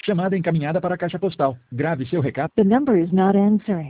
Chamada encaminhada para a caixa postal. Grave seu recado. The number is not answering.